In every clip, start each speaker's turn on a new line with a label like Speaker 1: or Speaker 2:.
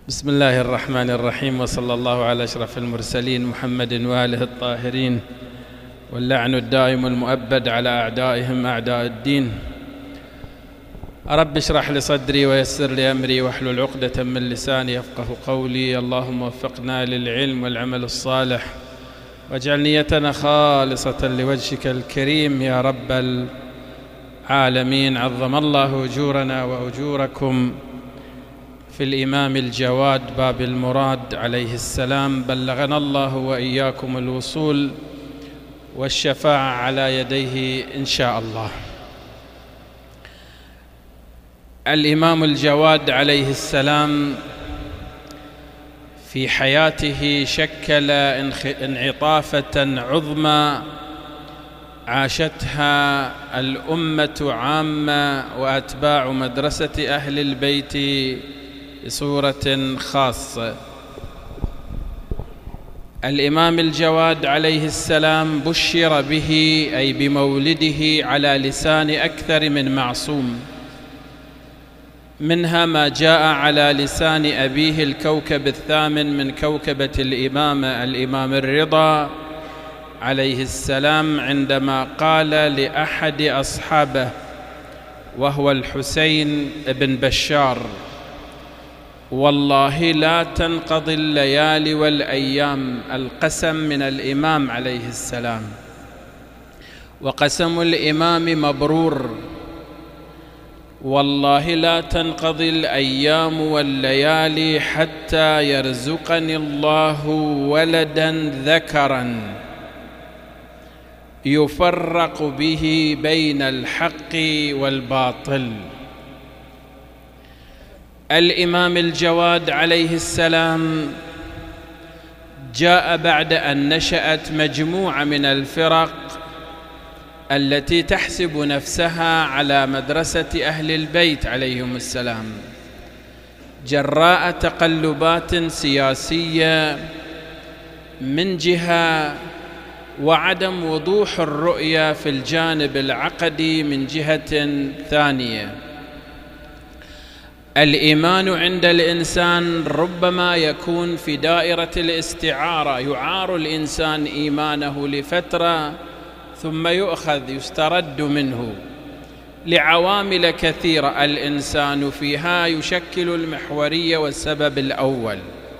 Speaker 1: بسم الله الرحمن الرحيم، وصلى الله على أشرف المرسلين محمد وآله الطاهرين، واللعن الدائم المؤبد على أعدائهم أعداء الدين. رب اشرح لي صدري ويسر لي أمري واحلل عقدة من لساني يفقه قولي. اللهم وفقنا للعلم والعمل الصالح، واجعل نيتنا خالصة لوجهك الكريم يا رب العالمين. عظم الله أجورنا وأجوركم في الإمام الجواد باب المراد عليه السلام. بلغنا الله وإياكم الوصول والشفاعة على يديه إن شاء الله. الإمام الجواد عليه السلام في حياته شكل انعطافة عظمى عاشتها الأمة عامة وأتباع مدرسة أهل البيت بصورة خاصة. الإمام الجواد عليه السلام بشر به أي بمولده على لسان أكثر من معصوم، منها ما جاء على لسان أبيه الكوكب الثامن من كوكبة الإمام الرضا عليه السلام، عندما قال لأحد أصحابه وهو الحسين بن بشار: والله لا تنقضي الليالي والأيام. القسم من الإمام عليه السلام، وقسم الإمام مبرور. والله لا تنقضي الأيام والليالي حتى يرزقني الله ولدا ذكرا يفرق به بين الحق والباطل. الإمام الجواد عليه السلام جاء بعد أن نشأت مجموعة من الفرق التي تحسب نفسها على مدرسة أهل البيت عليهم السلام، جراء تقلبات سياسية من جهة، وعدم وضوح الرؤية في الجانب العقدي من جهة ثانية. الإيمان عند الإنسان ربما يكون في دائرة الاستعارة، يعار الإنسان إيمانه لفترة ثم يسترد منه لعوامل كثيرة الإنسان فيها يشكل المحورية والسبب الأول.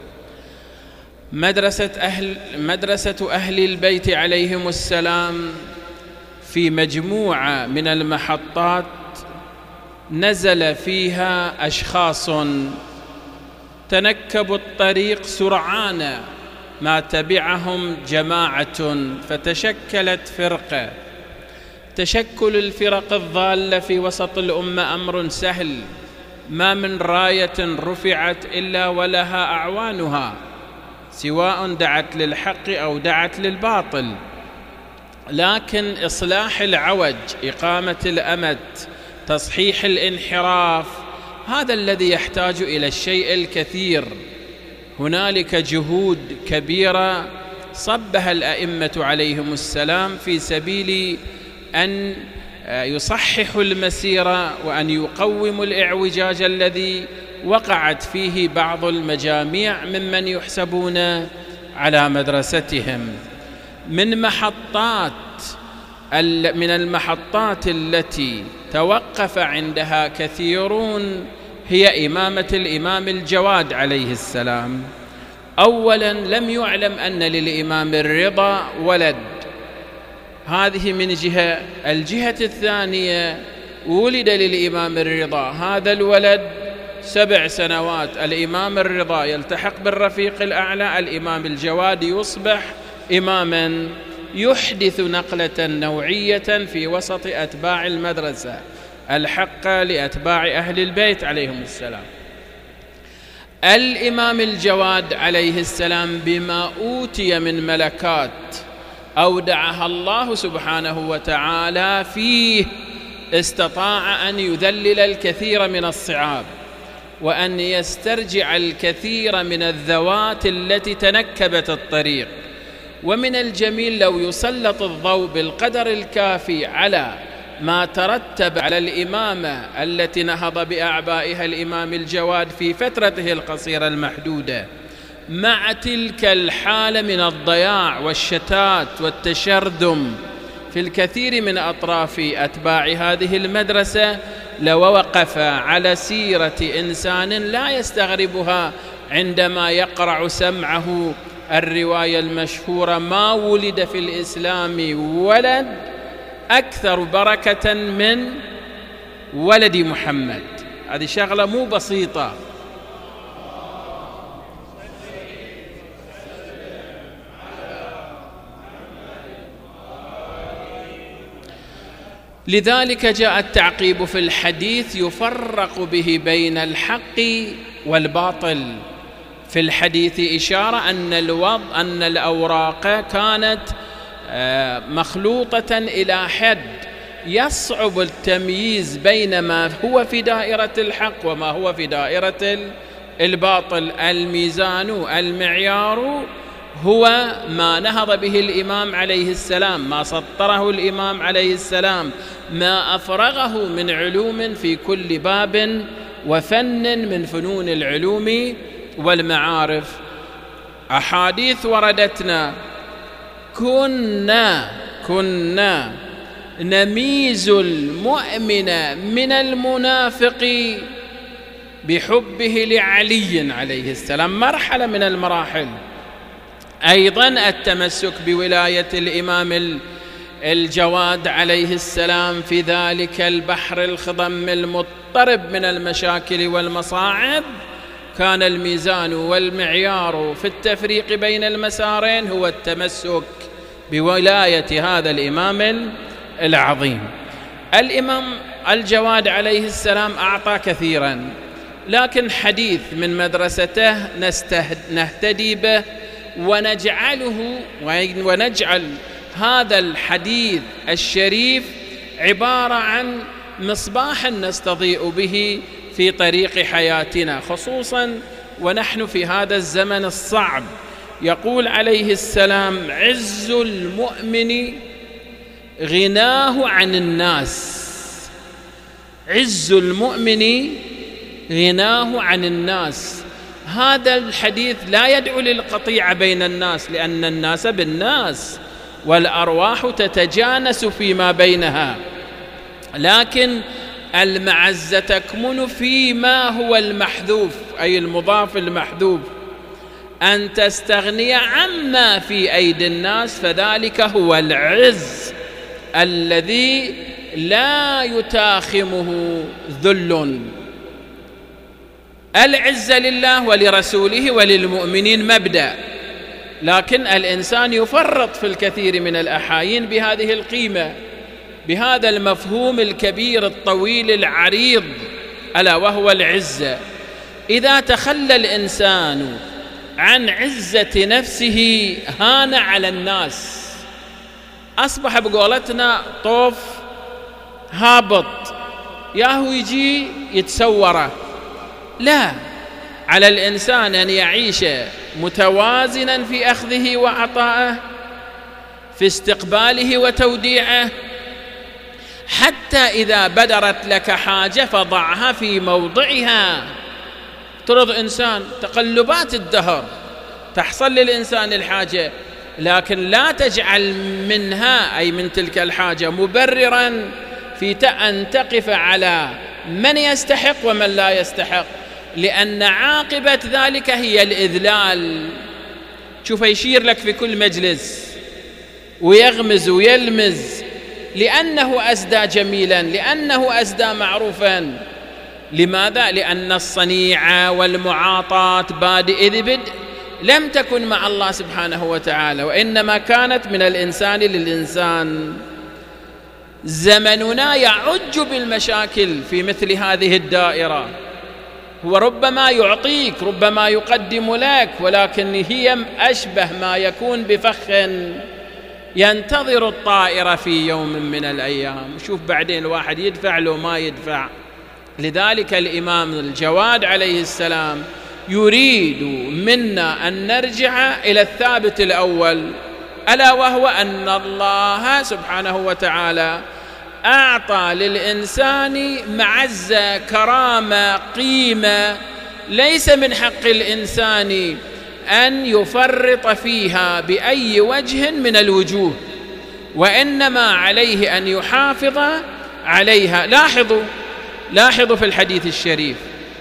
Speaker 1: مدرسة أهل البيت عليهم السلام في مجموعة من المحطات نزل فيها أشخاص تنكبوا الطريق سرعان ما تبعهم جماعة، فتشكلت فرقة. تشكل الفرق الضالة في وسط الأمة أمر سهل، ما من راية رفعت إلا ولها أعوانها، سواء دعت للحق أو دعت للباطل. لكن إصلاح العوج، إقامة الأمت، تصحيح الانحراف، هذا الذي يحتاج إلى الشيء الكثير. هنالك جهود كبيرة صبها الأئمة عليهم السلام في سبيل أن يصححوا المسيرة وأن يقوموا الإعوجاج الذي وقعت فيه بعض المجاميع ممن يحسبون على مدرستهم. من المحطات التي توقف عندها كثيرون هي إمامة الإمام الجواد عليه السلام. أولا، لم يعلم أن للإمام الرضا ولد، هذه من جهة. الجهة الثانية، ولد للإمام الرضا هذا الولد 7 سنوات، الإمام الرضا يلتحق بالرفيق الأعلى، الإمام الجواد يصبح إماما يحدث نقلة نوعية في وسط أتباع المدرسة الحق لأتباع أهل البيت عليهم السلام. الإمام الجواد عليه السلام بما أوتي من ملكات أودعها الله سبحانه وتعالى فيه، استطاع أن يذلل الكثير من الصعاب، وأن يسترجع الكثير من الذوات التي تنكبت الطريق. ومن الجميل لو يسلط الضوء بالقدر الكافي على ما ترتب على الإمامة التي نهض بأعبائها الإمام الجواد في فترته القصيرة المحدودة، مع تلك الحالة من الضياع والشتات والتشرذم في الكثير من أطراف أتباع هذه المدرسة، لوقف على سيرة إنسان لا يستغربها عندما يقرع سمعه الرواية المشهورة: ما ولد في الإسلام ولد أكثر بركة من ولد محمد. هذه شغلة مو بسيطة. لذلك جاء التعقيب في الحديث يفرق به بين الحق والباطل. في الحديث إشارة أن الأوراق كانت مخلوطة إلى حد يصعب التمييز بين ما هو في دائرة الحق وما هو في دائرة الباطل. الميزان المعيار هو ما نهض به الإمام عليه السلام، ما سطره الإمام عليه السلام، ما أفرغه من علوم في كل باب وفن من فنون العلوم والمعارف. أحاديث وردتنا: كنا نميز المؤمن من المنافق بحبه لعلي عليه السلام، مرحلة من المراحل. أيضا التمسك بولاية الإمام الجواد عليه السلام في ذلك البحر الخضم المضطرب من المشاكل والمصاعب، كان الميزان والمعيار في التفريق بين المسارين هو التمسك بولاية هذا الإمام العظيم. الإمام الجواد عليه السلام أعطى كثيرا، لكن حديث من مدرسته نهتدي به ونجعل هذا الحديث الشريف عبارة عن مصباح نستضيء به في طريق حياتنا، خصوصا ونحن في هذا الزمن الصعب. يقول عليه السلام: عز المؤمن غناه عن الناس. عز المؤمن غناه عن الناس. هذا الحديث لا يدعو للقطيعة بين الناس، لأن الناس بالناس والأرواح تتجانس فيما بينها، لكن المعزة تكمن فيما هو المحذوف، أي المضاف المحذوف، أن تستغني عما في أيدي الناس، فذلك هو العز الذي لا يتاخمه ذل. العزة لله ولرسوله وللمؤمنين مبدأ، لكن الإنسان يفرط في الكثير من الأحايين بهذه القيمة، بهذا المفهوم الكبير الطويل العريض، ألا وهو العزة. إذا تخلى الإنسان عن عزة نفسه هان على الناس، أصبح بقولتنا طوف هابط، ياهو يجي يتسوره. لا، على الإنسان أن يعيش متوازنا في أخذه وعطائه، في استقباله وتوديعه، حتى إذا بدرت لك حاجة فضعها في موضعها. ترض إنسان تقلبات الدهر تحصل للإنسان الحاجة، لكن لا تجعل منها، أي من تلك الحاجة، مبررا في أن تقف على من يستحق ومن لا يستحق، لأن عاقبة ذلك هي الإذلال. شوف، يشير لك في كل مجلس ويغمز ويلمز، لأنه أسدى جميلا، لأنه أسدى معروفا. لماذا؟ لأن الصنيعة والمعاطاة بادئ ذي بدء لم تكن مع الله سبحانه وتعالى، وإنما كانت من الإنسان للإنسان. زمننا يعج بالمشاكل في مثل هذه الدائرة. هو ربما يعطيك، ربما يقدم لك، ولكن هي أشبه ما يكون بفخ ينتظر الطائرة في يوم من الأيام. شوف بعدين الواحد يدفع له ما يدفع. لذلك الإمام الجواد عليه السلام يريد منا أن نرجع إلى الثابت الأول، ألا وهو أن الله سبحانه وتعالى أعطى للإنسان معزة، كرامة، قيمة، ليس من حق الإنسان أن يفرط فيها بأي وجه من الوجوه، وإنما عليه أن يحافظ عليها. لاحظوا في الحديث الشريف: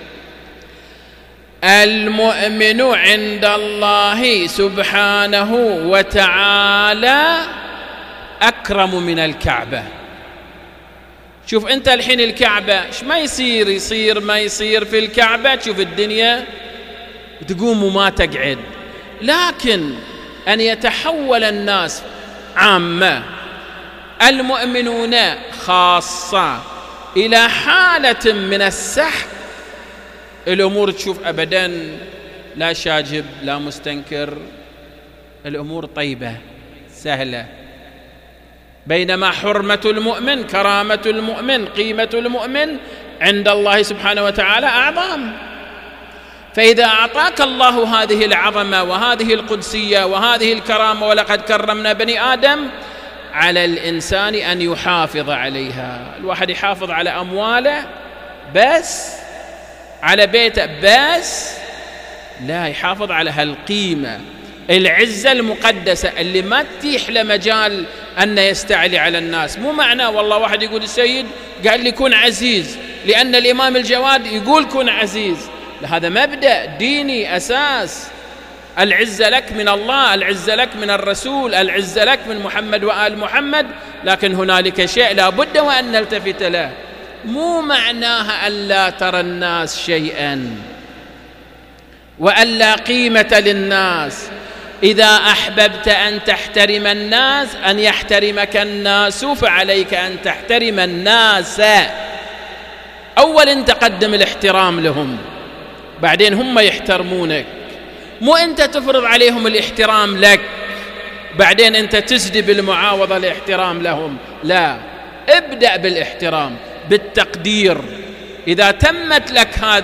Speaker 1: المؤمن عند الله سبحانه وتعالى أكرم من الكعبة. شوف أنت الحين الكعبة إيش ما يصير ما يصير في الكعبة، تشوف الدنيا تقوم وما تقعد، لكن أن يتحول الناس عامة، المؤمنون خاصة، إلى حالة من السحر، الأمور تشوف أبدا لا شاجب لا مستنكر، الأمور طيبة سهلة. بينما حرمة المؤمن، كرامة المؤمن، قيمة المؤمن عند الله سبحانه وتعالى أعظم. فإذا أعطاك الله هذه العظمة وهذه القدسية وهذه الكرامة، ولقد كرمنا بني آدم، على الإنسان أن يحافظ عليها. الواحد يحافظ على أمواله بس، على بيته بس، لا، يحافظ على هالقيمة، العزة المقدسة اللي ما تتيح له مجال أن يستعلي على الناس. مو معناه والله واحد يقول السيد قال لي كن عزيز لأن الإمام الجواد يقول كن عزيز، هذا مبدأ ديني أساس. العزة لك من الله، العزة لك من الرسول، العزة لك من محمد وآل محمد، لكن هنالك شيء لا بد وأن نلتفت له. مو معناها أن لا ترى الناس شيئا وأن لا قيمة للناس. إذا أحببت أن تحترم الناس، أن يحترمك الناس، فعليك أن تحترم الناس. أولا تقدم الاحترام لهم، بعدين هم يحترمونك. مو أنت تفرض عليهم الاحترام لك بعدين أنت تسدي بالمعاوضة الاحترام لهم، لا، ابدأ بالاحترام، بالتقدير. إذا تمت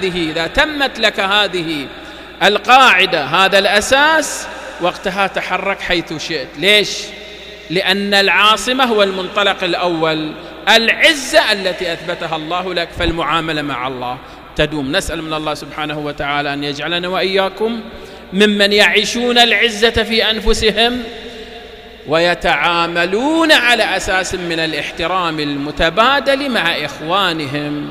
Speaker 1: لك هذه القاعدة، هذا الأساس، وقتها تحرك حيث شئت. ليش؟ لأن العاصمة هو المنطلق الأول، العزة التي أثبتها الله لك، فالمعاملة مع الله تدوم. نسأل من الله سبحانه وتعالى أن يجعلنا وإياكم ممن يعيشون العزة في أنفسهم ويتعاملون على أساس من الاحترام المتبادل مع إخوانهم.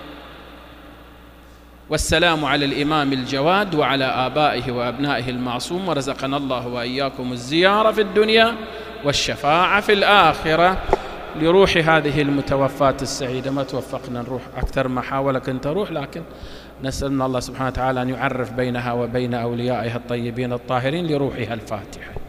Speaker 1: والسلام على الإمام الجواد وعلى آبائه وأبنائه المعصوم، ورزقنا الله وإياكم الزيارة في الدنيا والشفاعة في الآخرة لروح هذه المتوفاة السعيدة. ما توفقنا نروح أكثر ما حاولك أن تروح، لكن نسأل من الله سبحانه وتعالى أن يعرف بينها وبين أوليائها الطيبين الطاهرين لروحها الفاتحة.